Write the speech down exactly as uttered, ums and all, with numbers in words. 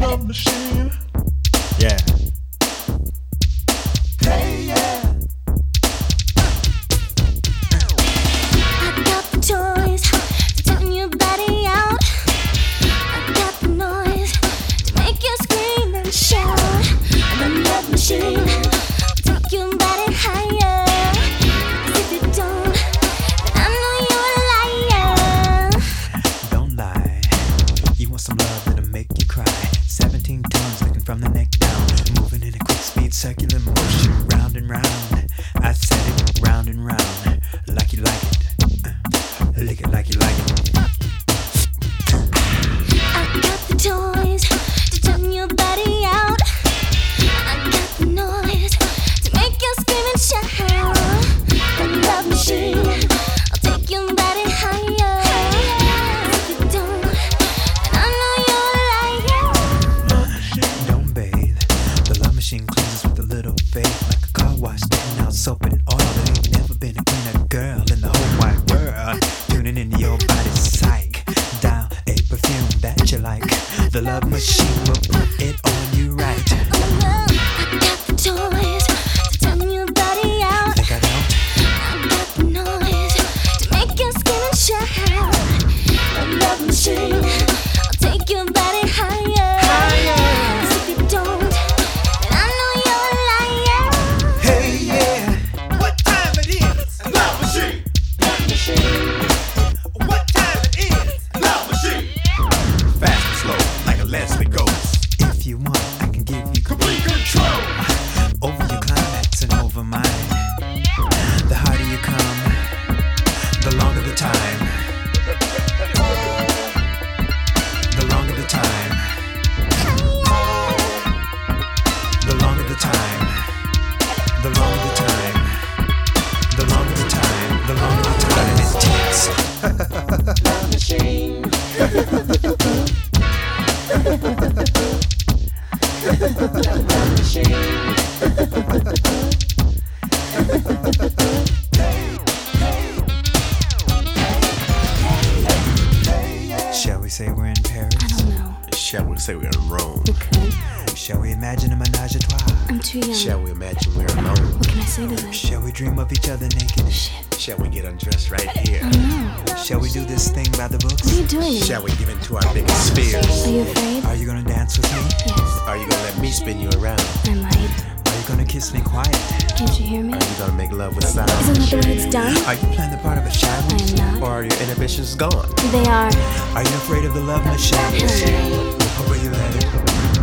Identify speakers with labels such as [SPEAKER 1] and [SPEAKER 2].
[SPEAKER 1] love machine.
[SPEAKER 2] Yeah.
[SPEAKER 1] Hey, yeah.
[SPEAKER 3] I got the toys to turn your body out. I got the noise to make you scream and shout. I'm a love machine, take your body higher. 'Cause if you don't, then I know you're a liar.
[SPEAKER 2] Don't lie. You want some love that'll make you cry. Seventeen tons looking from the neck down, moving in a quick speed circular motion, round and round. I said it, round and round, like you like it. Uh, lick it like you like it.
[SPEAKER 3] I got the toys to turn your body out. I got the noise to make you scream and shout. I'm a love machine, I'll take your body higher. 'Cause if you don't, then I know you're a liar.
[SPEAKER 2] Don't bathe. The love machine cleanses with a little faith, like a car wash spitting out soap and oil. There ain't never been a cleaner girl in the whole wide world. Tuning into your body's psych, dial a perfume that you like. The love machine will put it on you right.
[SPEAKER 3] I got the toys to turn your body out.
[SPEAKER 2] Think I don't?
[SPEAKER 3] I got the noise to make you scream and shout. A love machine, I'll take your body higher. 'Cause if you don't, then I know you're a liar.
[SPEAKER 2] Hey, yeah.
[SPEAKER 1] What time it is? Love machine. Love machine. What time it is? Love machine. Fast and slow, like a Leslie Ghost.
[SPEAKER 2] If you want, I can give you
[SPEAKER 1] Complete control.
[SPEAKER 2] over your climax and over mine. The harder you come, the longer the time. The longer the time. The longer the time. The longer the time. The longer the time. The longer the time it takes.
[SPEAKER 1] Love machine. Love machine.
[SPEAKER 2] Shall we say we're in Paris?
[SPEAKER 3] I don't know.
[SPEAKER 4] Shall we say we're in Rome?
[SPEAKER 3] We could.
[SPEAKER 2] Shall we imagine a menage a trois?
[SPEAKER 3] I'm too young.
[SPEAKER 4] Shall we imagine we're alone?
[SPEAKER 3] What can I say to this?
[SPEAKER 2] Shall we dream of each other naked?
[SPEAKER 3] Shit.
[SPEAKER 4] Shall we get undressed right here?
[SPEAKER 3] Oh no.
[SPEAKER 2] Shall we do this thing by the books?
[SPEAKER 3] What are you doing?
[SPEAKER 4] Shall we give in to our biggest fears?
[SPEAKER 3] Are you afraid?
[SPEAKER 2] Are you gonna dance with me?
[SPEAKER 3] Yes,
[SPEAKER 4] Are you gonna let me spin you around?
[SPEAKER 3] I might.
[SPEAKER 2] Are you gonna kiss me quiet?
[SPEAKER 3] Can't you hear me?
[SPEAKER 4] Are you gonna make love with sound?
[SPEAKER 3] Isn't that the way it's done?
[SPEAKER 2] Are you playing the part of a shadow?
[SPEAKER 3] I am not.
[SPEAKER 4] Or are your inhibitions gone?
[SPEAKER 3] They are.
[SPEAKER 2] Are you afraid of the love machine?
[SPEAKER 3] Hell no.
[SPEAKER 2] Or will you let it?